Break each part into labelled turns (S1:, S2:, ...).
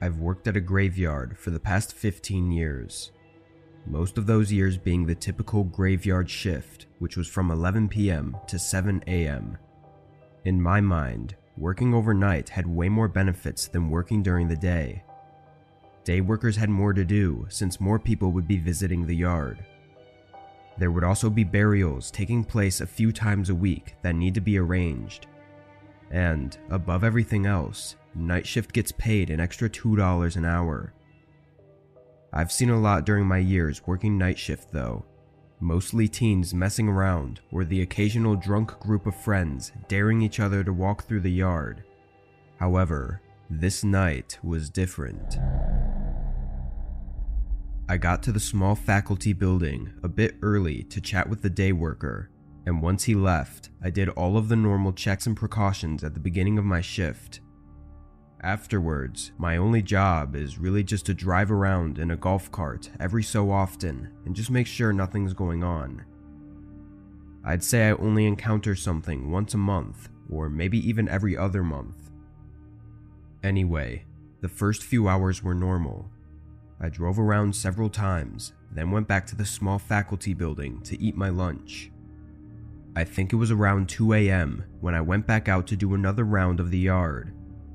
S1: I've worked at a graveyard for the past 15 years. Most of those years being the typical graveyard shift, which was from 11 p.m. to 7 a.m. In my mind, working overnight had way more benefits than working during the day. Day workers had more to do since more people would be visiting the yard. There would also be burials taking place a few times a week that need to be arranged. And, above everything else, night shift gets paid an extra $2 an hour. I've seen a lot during my years working night shift though, mostly teens messing around or the occasional drunk group of friends daring each other to walk through the yard. However, this night was different. I got to the small faculty building a bit early to chat with the day worker, and once he left, I did all of the normal checks and precautions at the beginning of my shift. Afterwards, my only job is really just to drive around in a golf cart every so often and just make sure nothing's going on. I'd say I only encounter something once a month, or maybe even every other month. Anyway, the first few hours were normal. I drove around several times, then went back to the small faculty building to eat my lunch. I think it was around 2 a.m. when I went back out to do another round of the yard.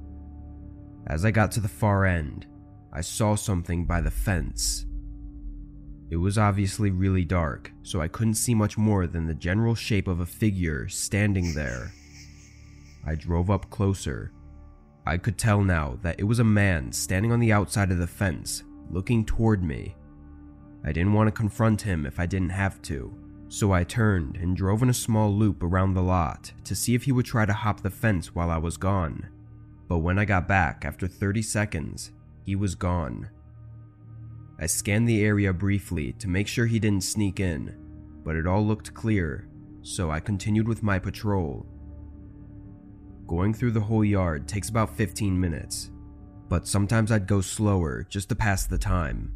S1: As I got to the far end, I saw something by the fence. It was obviously really dark, so I couldn't see much more than the general shape of a figure standing there. I drove up closer. I could tell now that it was a man standing on the outside of the fence, looking toward me. I didn't want to confront him if I didn't have to, so I turned and drove in a small loop around the lot to see if he would try to hop the fence while I was gone. But when I got back after 30 seconds, he was gone. I scanned the area briefly to make sure he didn't sneak in, but it all looked clear, so I continued with my patrol. Going through the whole yard takes about 15 minutes, but sometimes I'd go slower just to pass the time.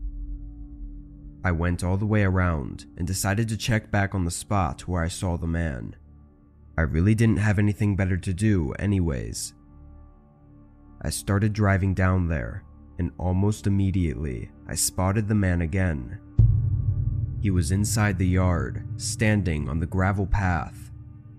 S1: I went all the way around and decided to check back on the spot where I saw the man. I really didn't have anything better to do anyways. I started driving down there, and almost immediately, I spotted the man again. He was inside the yard, standing on the gravel path.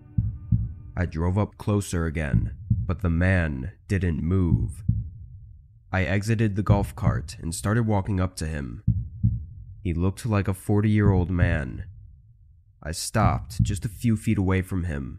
S1: I drove up closer again, but the man didn't move. I exited the golf cart and started walking up to him. He looked like a 40-year-old man. I stopped just a few feet away from him.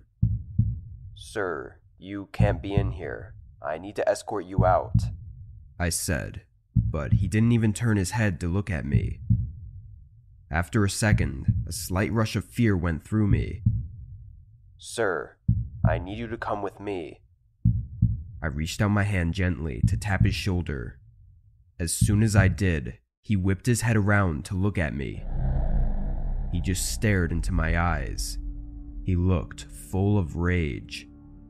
S1: "Sir, you can't be in here. I need to escort you out," I said, but he didn't even turn his head to look at me. After a second, a slight rush of fear went through me. "Sir, I need you to come with me." I reached out my hand gently to tap his shoulder. As soon as I did, he whipped his head around to look at me. He just stared into my eyes. He looked full of rage.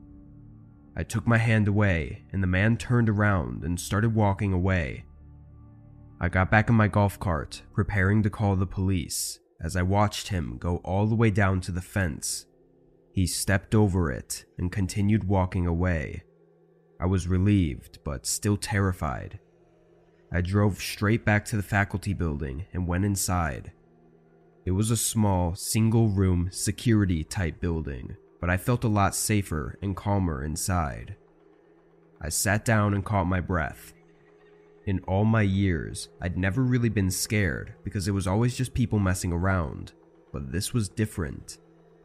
S1: I took my hand away, and the man turned around and started walking away. I got back in my golf cart, preparing to call the police, as I watched him go all the way down to the fence. He stepped over it and continued walking away. I was relieved, but still terrified. I drove straight back to the faculty building and went inside. It was a small, single-room, security-type building, but I felt a lot safer and calmer inside. I sat down and caught my breath. In all my years, I'd never really been scared because it was always just people messing around, but this was different.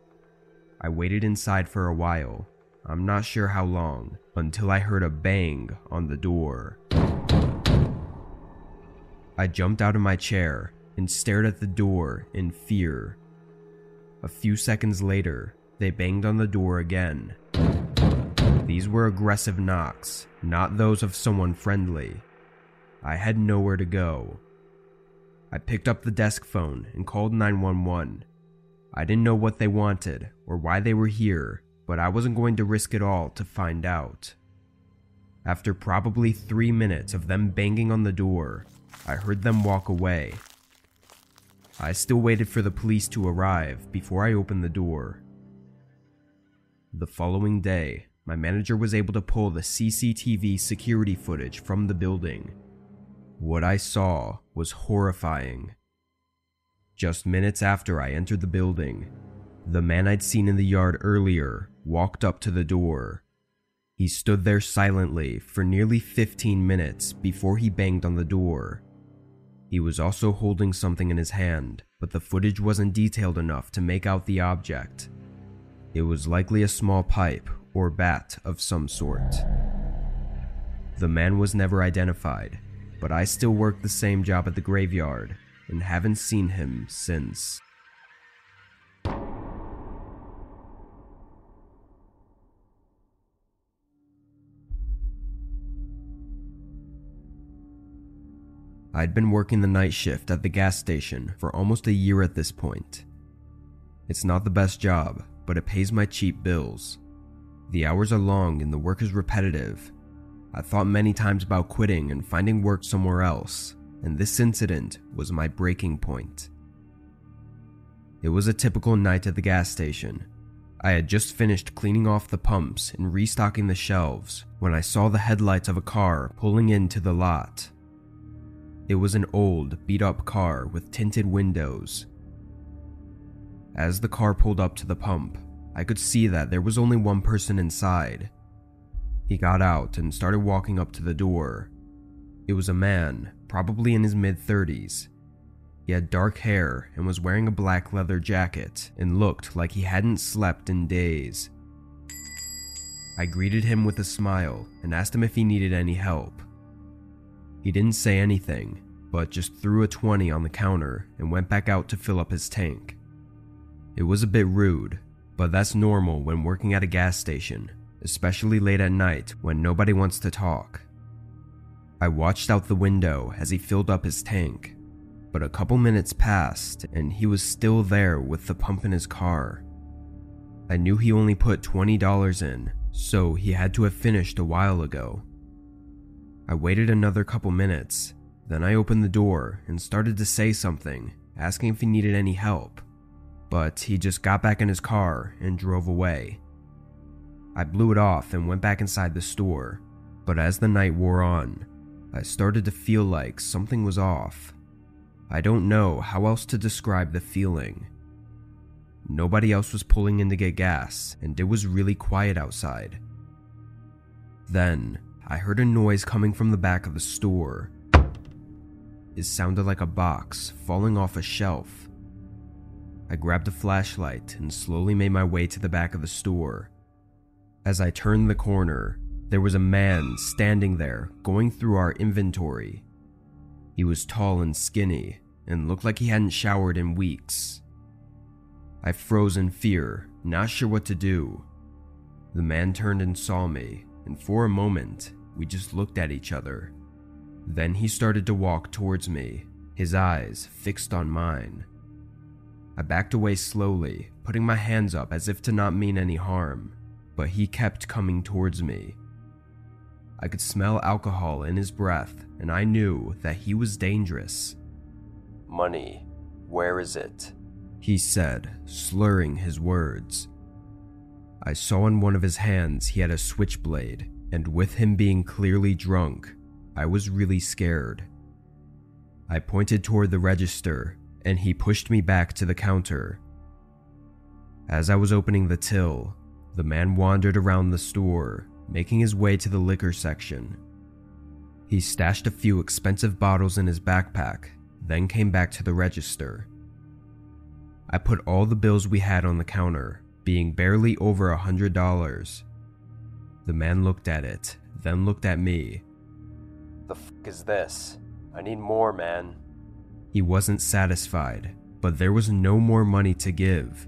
S1: I waited inside for a while, I'm not sure how long, until I heard a bang on the door. I jumped out of my chair and stared at the door in fear. A few seconds later, they banged on the door again. These were aggressive knocks, not those of someone friendly. I had nowhere to go. I picked up the desk phone and called 911. I didn't know what they wanted or why they were here, but I wasn't going to risk it all to find out. After probably 3 minutes of them banging on the door, I heard them walk away. I still waited for the police to arrive before I opened the door. The following day, my manager was able to pull the CCTV security footage from the building What I saw was horrifying. Just minutes after I entered the building, the man I'd seen in the yard earlier walked up to the door. He stood there silently for nearly 15 minutes before he banged on the door. He was also holding something in his hand, but the footage wasn't detailed enough to make out the object. It was likely a small pipe or bat of some sort. The man was never identified, but I still work the same job at the graveyard and haven't seen him since. I'd been working the night shift at the gas station for almost a year at this point. It's not the best job, but it pays my cheap bills. The hours are long and the work is repetitive. I thought many times about quitting and finding work somewhere else, and this incident was my breaking point. It was a typical night at the gas station. I had just finished cleaning off the pumps and restocking the shelves when I saw the headlights of a car pulling into the lot. It was an old, beat-up car with tinted windows. As the car pulled up to the pump, I could see that there was only one person inside. He got out and started walking up to the door. It was a man, probably in his mid-30s. He had dark hair and was wearing a black leather jacket and looked like he hadn't slept in days. I greeted him with a smile and asked him if he needed any help. He didn't say anything, but just threw a 20 on the counter and went back out to fill up his tank. It was a bit rude, but that's normal when working at a gas station, especially late at night when nobody wants to talk. I watched out the window as he filled up his tank, but a couple minutes passed and he was still there with the pump in his car. I knew he only put $20 in, so he had to have finished a while ago. I waited another couple minutes, then I opened the door and started to say something, asking if he needed any help, but he just got back in his car and drove away. I blew it off and went back inside the store, but as the night wore on, I started to feel like something was off. I don't know how else to describe the feeling. Nobody else was pulling in to get gas, and it was really quiet outside. Then, I heard a noise coming from the back of the store. It sounded like a box falling off a shelf. I grabbed a flashlight and slowly made my way to the back of the store. As I turned the corner, there was a man standing there going through our inventory. He was tall and skinny and looked like he hadn't showered in weeks. I froze in fear, not sure what to do. The man turned and saw me, and for a moment, we just looked at each other. Then he started to walk towards me, his eyes fixed on mine. I backed away slowly, putting my hands up as if to not mean any harm, but he kept coming towards me. I could smell alcohol in his breath, and I knew that he was dangerous. "Money, where is it?" he said, slurring his words. I saw in one of his hands he had a switchblade, and with him being clearly drunk, I was really scared. I pointed toward the register, and he pushed me back to the counter. As I was opening the till, the man wandered around the store, making his way to the liquor section. He stashed a few expensive bottles in his backpack, then came back to the register. I put all the bills we had on the counter, being barely over $100. The man looked at it, then looked at me. "The fuck is this? I need more, man." He wasn't satisfied, but there was no more money to give.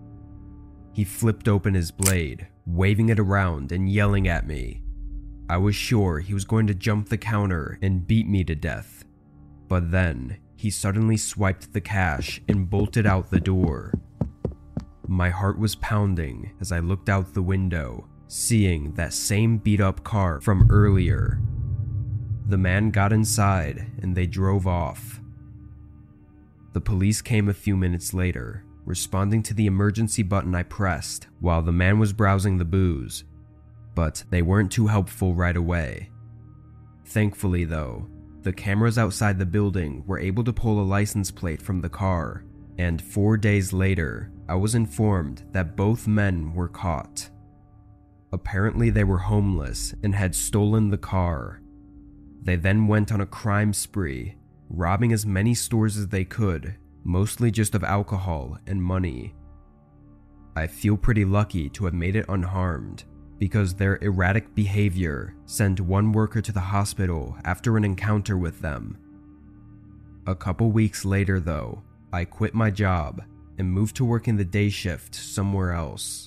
S1: He flipped open his blade, waving it around and yelling at me. I was sure he was going to jump the counter and beat me to death, but then he suddenly swiped the cash and bolted out the door. My heart was pounding as I looked out the window, seeing that same beat-up car from earlier. The man got inside and they drove off. The police came a few minutes later, responding to the emergency button I pressed while the man was browsing the booze, but they weren't too helpful right away. Thankfully though, The cameras outside the building were able to pull a license plate from the car, and 4 days later, I was informed that both men were caught. Apparently they were homeless and had stolen the car. They then went on a crime spree, robbing as many stores as they could, mostly just of alcohol and money. I feel pretty lucky to have made it unharmed, because their erratic behavior sent one worker to the hospital after an encounter with them. A couple weeks later though, I quit my job and moved to working the day shift somewhere else.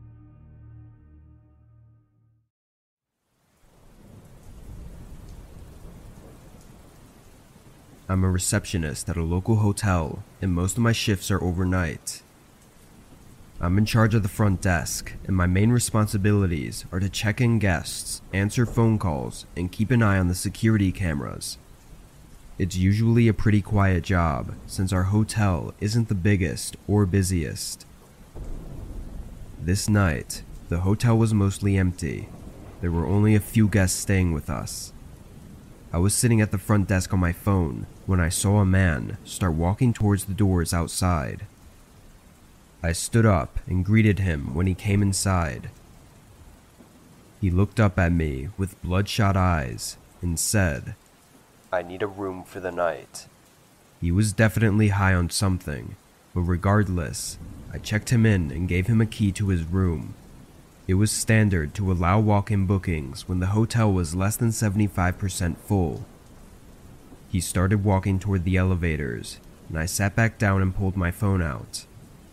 S1: I'm a receptionist at a local hotel, and most of my shifts are overnight. I'm in charge of the front desk, and my main responsibilities are to check in guests, answer phone calls, and keep an eye on the security cameras. It's usually a pretty quiet job, since our hotel isn't the biggest or busiest. This night, the hotel was mostly empty. There were only a few guests staying with us. I was sitting at the front desk on my phone when I saw a man start walking towards the doors outside. I stood up and greeted him when he came inside. He looked up at me with bloodshot eyes and said, "I need a room for the night." He was definitely high on something, but regardless, I checked him in and gave him a key to his room. It was standard to allow walk-in bookings when the hotel was less than 75% full. He started walking toward the elevators, and I sat back down and pulled my phone out.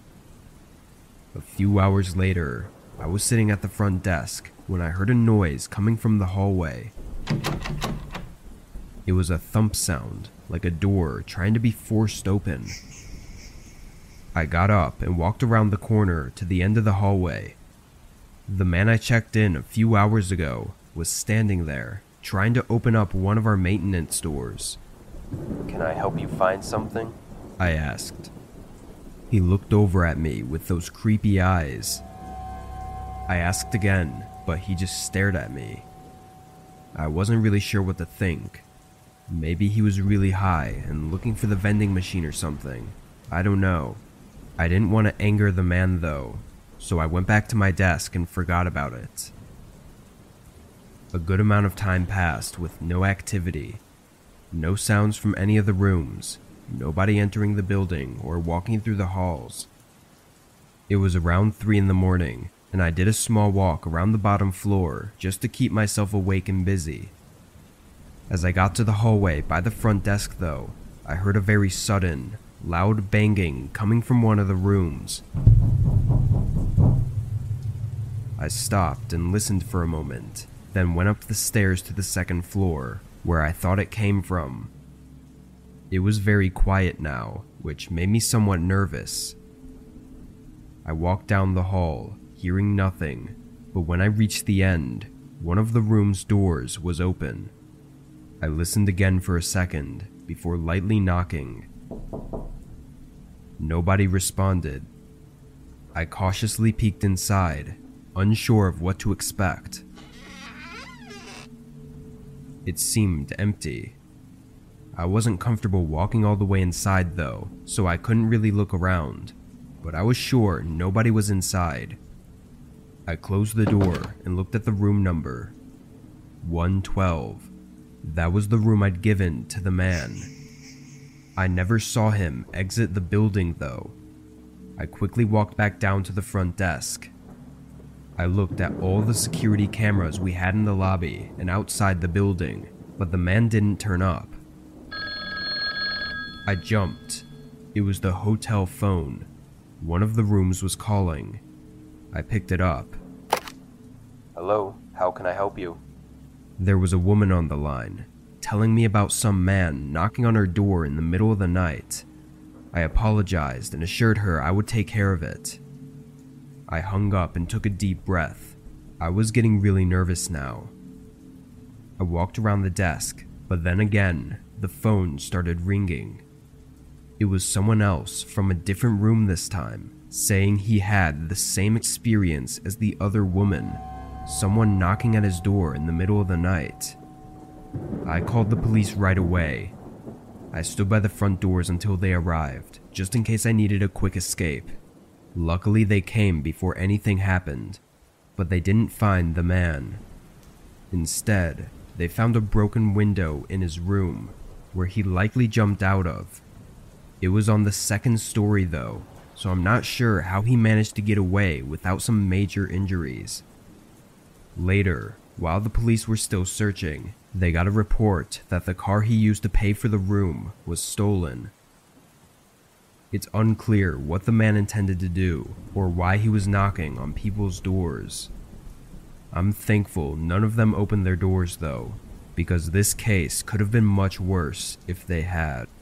S1: A few hours later, I was sitting at the front desk when I heard a noise coming from the hallway. It was a thump sound, like a door trying to be forced open. I got up and walked around the corner to the end of the hallway. The man I checked in a few hours ago was standing there, trying to open up one of our maintenance doors. "Can I help you find something?" I asked. He looked over at me with those creepy eyes. I asked again, but he just stared at me. I wasn't really sure what to think. Maybe he was really high and looking for the vending machine or something. I don't know. I didn't want to anger the man though, so I went back to my desk and forgot about it. A good amount of time passed with no activity. No sounds from any of the rooms, nobody entering the building or walking through the halls. It was around 3 in the morning, and I did a small walk around the bottom floor just to keep myself awake and busy. As I got to the hallway by the front desk though, I heard a very sudden, loud banging coming from one of the rooms. I stopped and listened for a moment, then went up the stairs to the second floor, where I thought it came from. It was very quiet now, which made me somewhat nervous. I walked down the hall, hearing nothing, but when I reached the end, one of the room's doors was open. I listened again for a second before lightly knocking. Nobody responded. I cautiously peeked inside, unsure of what to expect. It seemed empty. I wasn't comfortable walking all the way inside though, so I couldn't really look around, but I was sure nobody was inside. I closed the door and looked at the room number. 112. That was the room I'd given to the man. I never saw him exit the building though. I quickly walked back down to the front desk. I looked at all the security cameras we had in the lobby and outside the building, but the man didn't turn up. I jumped. It was the hotel phone. One of the rooms was calling. I picked it up. "Hello, how can I help you?" There was a woman on the line, telling me about some man knocking on her door in the middle of the night. I apologized and assured her I would take care of it. I hung up and took a deep breath. I was getting really nervous now. I walked around the desk, but then again, the phone started ringing. It was someone else from a different room this time, saying he had the same experience as the other woman, someone knocking at his door in the middle of the night. I called the police right away. I stood by the front doors until they arrived, just in case I needed a quick escape. Luckily, they came before anything happened, but they didn't find the man. Instead, they found a broken window in his room, where he likely jumped out of. It was on the second story though, so I'm not sure how he managed to get away without some major injuries. Later, while the police were still searching, they got a report that the car he used to pay for the room was stolen. It's unclear what the man intended to do or why he was knocking on people's doors. I'm thankful none of them opened their doors though, because this case could have been much worse if they had.